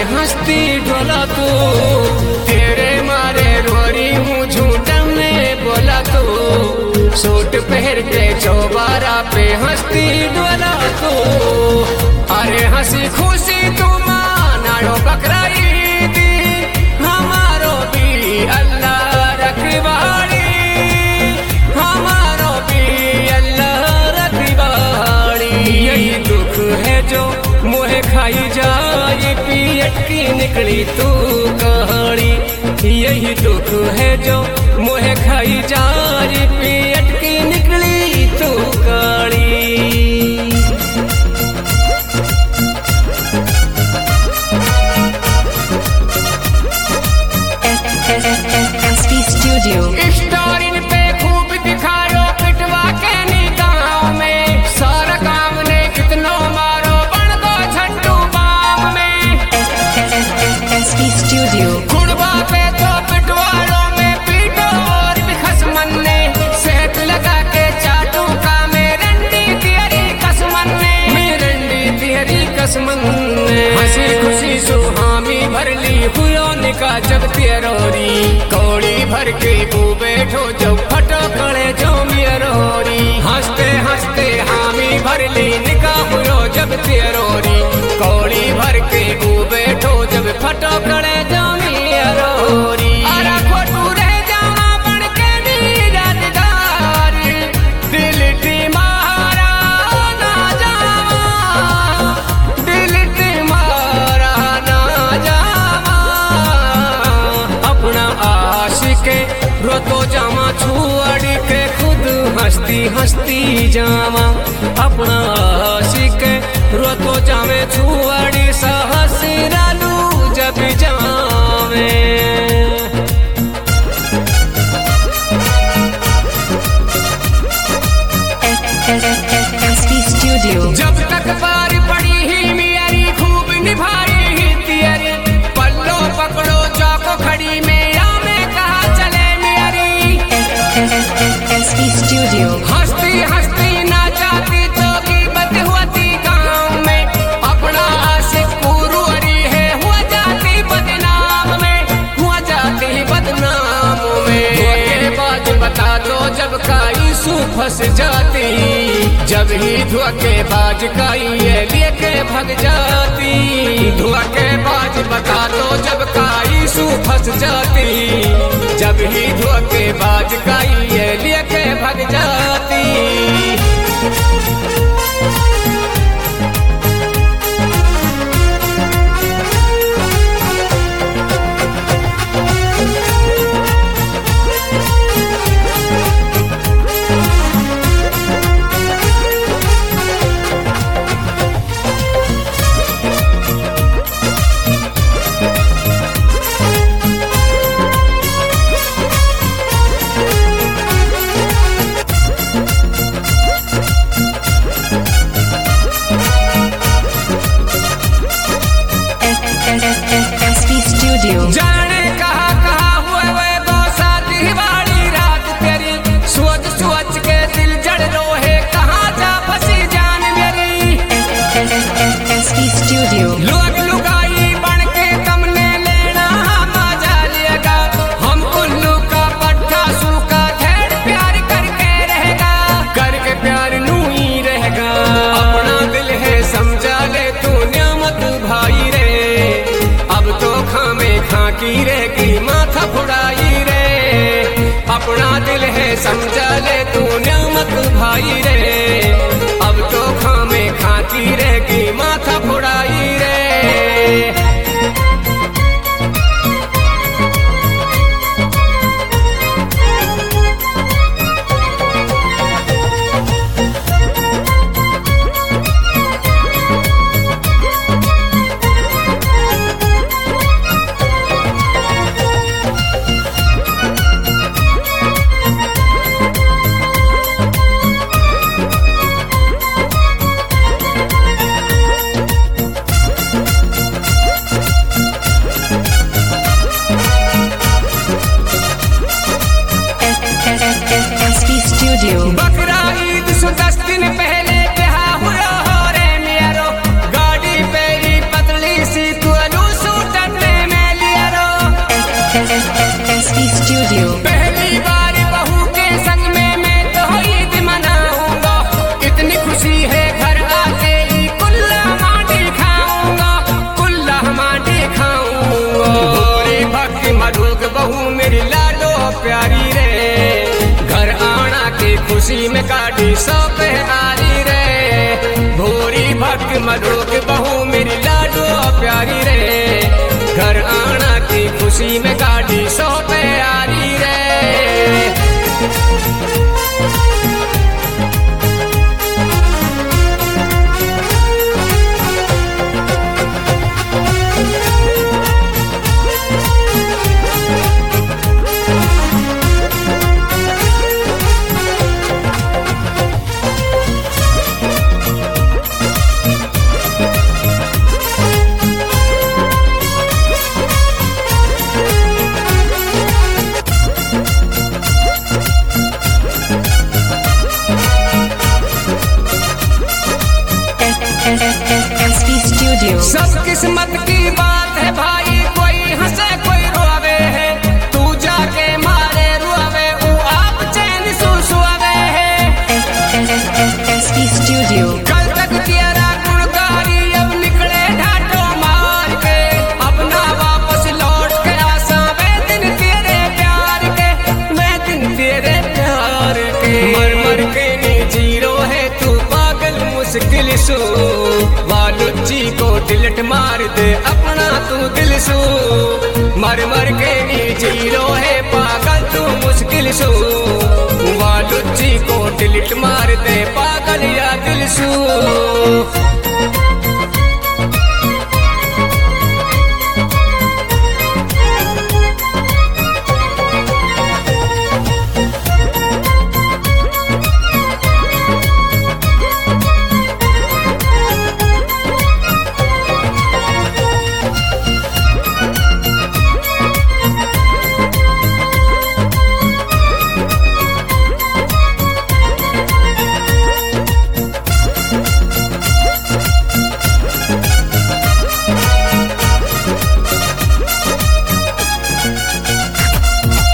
हंसती ढोला तू, तेरे मारे रोरी हूँ झूठ में बोला तू। सूट पहन के चौबारा पे हंसती ढोला तू, अरे हंसी खुशी तू मानाड़ो बकरा ईद, हमारो भी अल्लाह रखवाड़ी, हमारो भी अल्लाह रखवाड़ी। यही दुख है जो मोहे खाई जाए, पियट की निकली तू कहानी। यही दुख है जो मोहे खाई जाए, पियट की निकली तू कहानी। SP Studio स्टोरी पे खूब दिखायो पिटवा के नी गाँव में, सारा काम ने कितनो मारो बन दो झंडू बाम में। SP Studio कुड़वा पे तो पिटवारों में पीटो और भी खसमन ने, सेहत लगा के चाटू का मेरंडी तिहरी कसमन ने, मेरंडी तिहरी कसमन ने। हंसी खुशी सुहामी भरली हुयो निका जब तेरोरी, कौड़ी भर के को बैठो जब फटो कड़े जो मेरोरी। हंसते हंसते हामी भरली निका हुयो जब तेरोरी, कौड़ी भर के को बैठो जब फटो कड़े जो मेरोरी। अरे खोटू रह जावा बन के नीरजदार, दिल तुम्हारा ना जावा, दिल तुम्हारा ना जावा। अपना आशिक रोतो जावा छुअड़ के खुद हंसती हंसती जावा, अपना आशिक रोतो जावे छुअड़ सहसरालू जब जावे। SP Studio जब तक पार पड़ी ही मेरी खूब निभाई ही तियरी, पल्लो पकड़ो जाको खड़ी में या मैं कहा चले मेरी। SP Studio हंसती हंसती ना जाती तो कीमत होती गाँव में, अपना आशिक पूरी है हुआ जाती बदनाम में, हुआ जाती बदनाम में। धोखेबाज बता दो जब काई सू फंस जाती, जब ही धोखेबाज काई ये लेके भग जाती। धोखेबाज बता दो जब काई सू फंस जाती, जब ही धोखेबाज काई ये लेके भग जाती। SP Studio जाने कहा हुए वे दो शादी वाली रात तेरी, सोच सोच के दिल जड़ रोहे कहाँ जा फंसी जान मेरी। SP Studio लोग लुगाई बन के तुमने लेना मजा लेगा, हम उल्लू का पट्टा सूखा घेर प्यार करके रहेगा, करके प्यार नू ही रहेगा। अपना दिल है समझा ले तू नियामत भाई रे, अब तो खामे खा की रहेगी माथा फुड़ाई रे। अपना दिल है समझा ले तू नियामत भाई रे, अब तो खामे खाती रहेगी माथा फुड़ाई रे। खुशी में काटी सौ पे आरी रे, भोरी भक्त मधुक बहू मेरी लाडो प्यारी रे, घर आना की खुशी में काटी सौ पे आरी रे। SB Studio. सब किस्मत की बात है भाई, कोई हंसे कोई रोवे है, तू जाके मारे रोवे वो आप चैन सुसुआवे है। SB Studio. कल तक तेरा गुणगारी अब निकले ढाटो मार के, अब ना वापस लौट के आसा वे दिन तेरे प्यार के, वे दिन तेरे प्यार के। मर मर के जीरो है तू पागल मुश्किल सो, वालुच्ची को दिलट मार दे अपना तू दिल सो, मर मर के जीरो है पागल तू मुश्किल सो।